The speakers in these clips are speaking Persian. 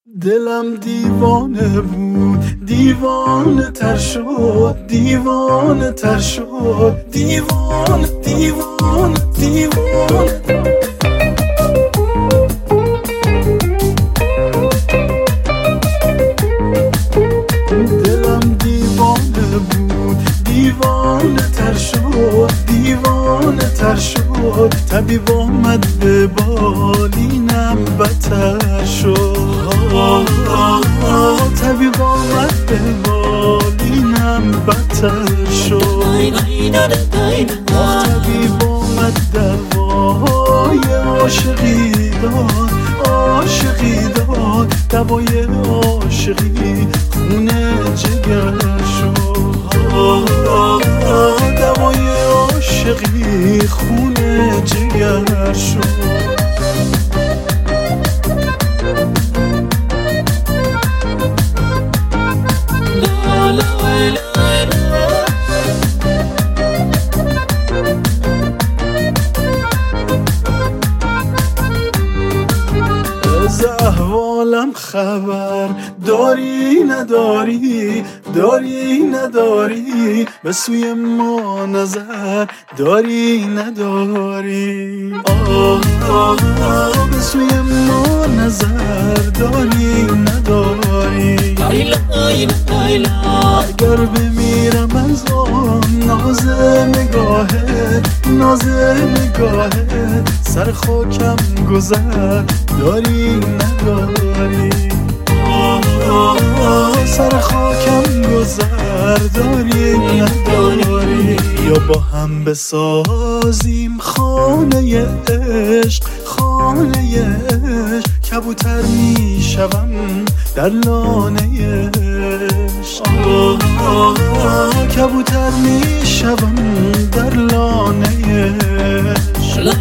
دلم دیوانه بود، دیوانه تر شد، دیوانه تر شد، دیوانه دیوانه دیوانه. دلم دیوانه بود، دیوانه تر شد، دیوانه تر شد. طبیب آمد به بالینم بتر شد، طبیب آمد به بالینم بتر شد. طبیب آمد دوای عاشقی داد، عاشقی داد، دوای عاشقی خونه جگر شد، دوای عاشقی خونه جگر شد. از احوالم خبر داری نداری، داری نداری، به سوی ما نظر داری نداری. به سوی ما نظر داری نداری. اگر بمیرم از آن ناز نگاهت، ناز نگاهت، سر خاکم گذر داری نداری. سر خاکم گذر داری نداری. یا با هم بسازیم خانه عشق، خانه عشق، کبوتر می شوم در لانه عشق، کبوتر می شوم در لانه عشق.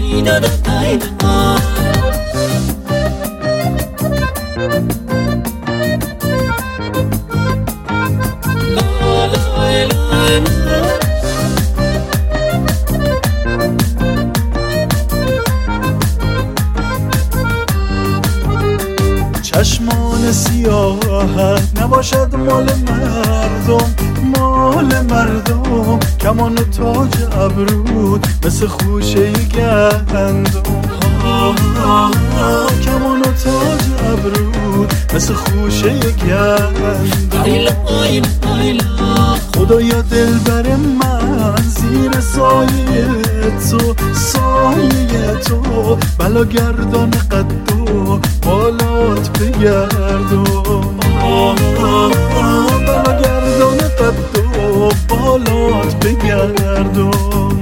چشمان سیاهت نباشد مال مردم، مال مردم. کمان و تاج ابرود مثل خوشه گندم، کمان و تاج ابرود مثل خوشه گندم. خدایا دلبر من زیر سایه تو، سایه تو، بلا گردان قد و بالات بگردم، بلا گردان قد و بالات بگردم.